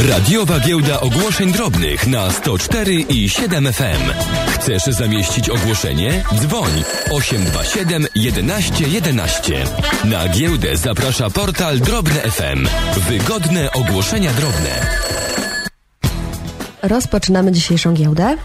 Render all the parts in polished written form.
Radiowa Giełda Ogłoszeń Drobnych na 104 i 7 FM. Chcesz zamieścić ogłoszenie? Dzwoń 827 11 11. Na giełdę zaprasza portal Drobne FM. Wygodne ogłoszenia drobne. Rozpoczynamy dzisiejszą giełdę.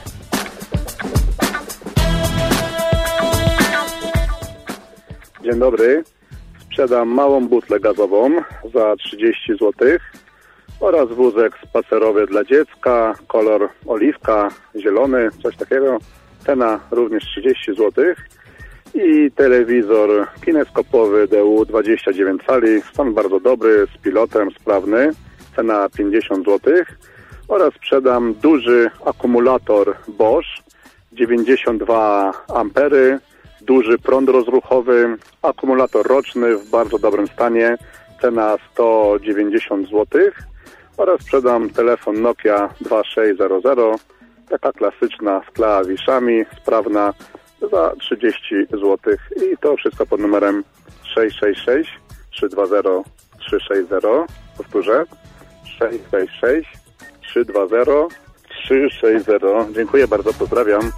Dzień dobry. Sprzedam małą butlę gazową za 30 zł oraz wózek spacerowy dla dziecka, kolor oliwka, zielony, coś takiego. Cena również 30 zł. I telewizor kineskopowy DU 29 cali, stan bardzo dobry, z pilotem, sprawny. Cena 50 zł. Oraz sprzedam duży akumulator Bosch, 92 ampery, duży prąd rozruchowy, akumulator roczny w bardzo dobrym stanie, cena 190 zł. Oraz sprzedam telefon Nokia 2600, taka klasyczna z klawiszami, sprawna, za 30 zł. I to wszystko pod numerem 666 320 360. Powtórzę, 666 320 360. Dziękuję bardzo, pozdrawiam.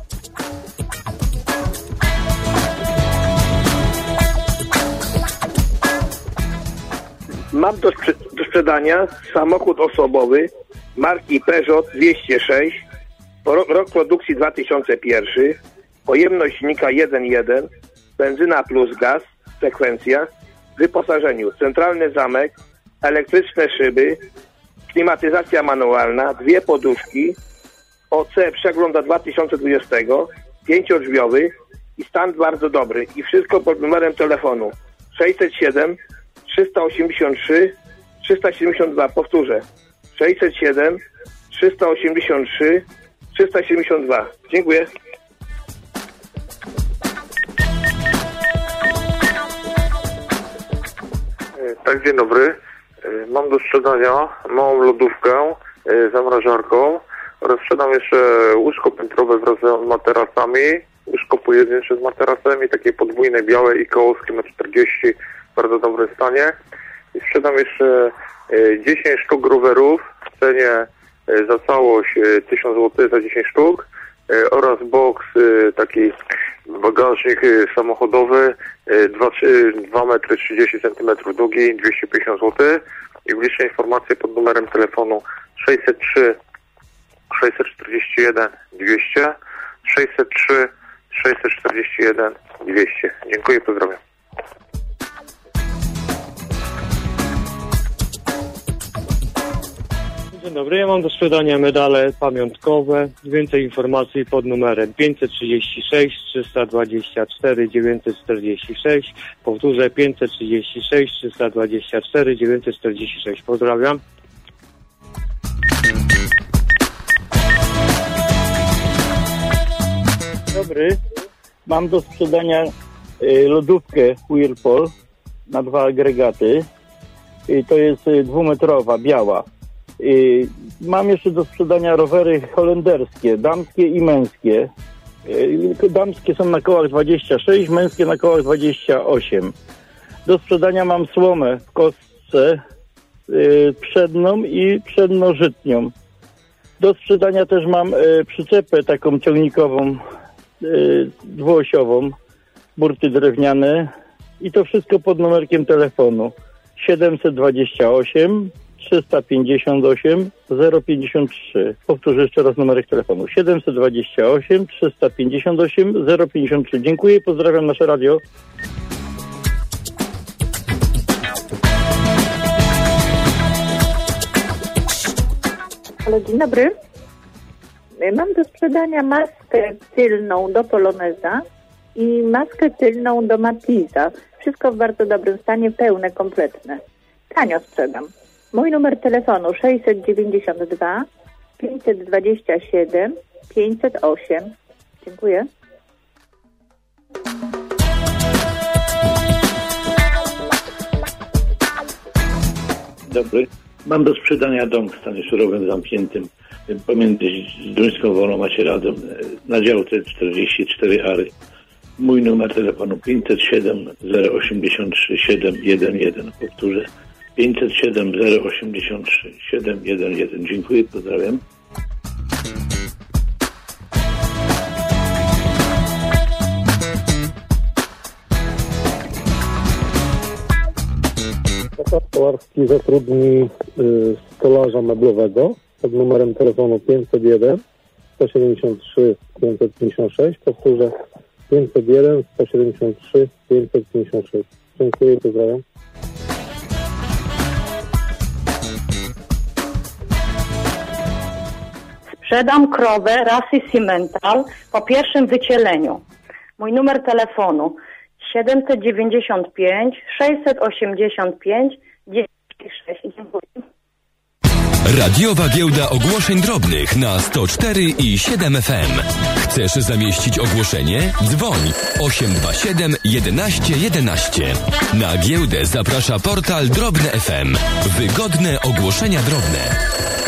Mam do sprzedania samochód osobowy marki Peugeot 206, rok produkcji 2001, pojemność silnika 1.1, benzyna plus gaz, sekwencja, w wyposażeniu centralny zamek, elektryczne szyby, klimatyzacja manualna, 2 poduszki, OC przegląda 2020, 5-drzwiowy i stan bardzo dobry. I wszystko pod numerem telefonu 607 383 372. Powtórzę, 607 383 372. Dziękuję. Tak, dzień dobry. Mam do sprzedania małą lodówkę z zamrażarką oraz sprzedam jeszcze łóżko piętrowe wraz z materacami, łóżko pojedyncze z materacami, takie podwójne, białe i kołowskie na 40, w bardzo dobrym stanie. I sprzedam jeszcze 10 sztuk rowerów w cenie za całość 1000 zł za 10 sztuk oraz boks, taki bagażnik samochodowy 2 metry 30 cm długi, 250 zł. I bliższe informacje pod numerem telefonu 603 641 200 603 641 200. Dziękuję, pozdrawiam. Dzień dobry, ja mam do sprzedania medale pamiątkowe. Więcej informacji pod numerem 536 324 946. Powtórzę, 536 324 946. Pozdrawiam. Dobry, mam do sprzedania lodówkę Whirlpool na 2 agregaty. To jest 2-metrowa, biała. Mam jeszcze do sprzedania rowery holenderskie, damskie i męskie. Damskie są na kołach 26, męskie na kołach 28. Do sprzedania mam słomę w kostce przedną i przednożytnią. Do sprzedania też mam przyczepę taką ciągnikową, dwuosiową, burty drewniane i to wszystko pod numerkiem telefonu 728 358 053. Powtórzę jeszcze raz numerek telefonu 728 358 053. Dziękuję, pozdrawiam nasze radio. Halo, dzień dobry. Mam do sprzedania maskę tylną do Poloneza i maskę tylną do Matiza. Wszystko w bardzo dobrym stanie, pełne, kompletne. Tanio sprzedam. Mój numer telefonu 692 527 508. Dziękuję. Dobry. Mam do sprzedania dom w stanie surowym zamkniętym pomiędzy Zduńską Wolą a Sieradem na działce 44 Ary. Mój numer telefonu 507 083 711. Powtórzę, 507 083 711. Dziękuję, pozdrawiam. Kolarski zatrudni stolarza meblowego pod numerem telefonu 501 173 556. Powtórzę 501 173 556. Dziękuję, pozdrawiam. Sprzedam krowę rasy Simmental po pierwszym wycieleniu. Mój numer telefonu 795 685 96. Dziękuję. Radiowa Giełda Ogłoszeń Drobnych na 104 i 7 FM. Chcesz zamieścić ogłoszenie? Dzwoń 827 11 11. Na giełdę zaprasza portal Drobne FM. Wygodne ogłoszenia drobne.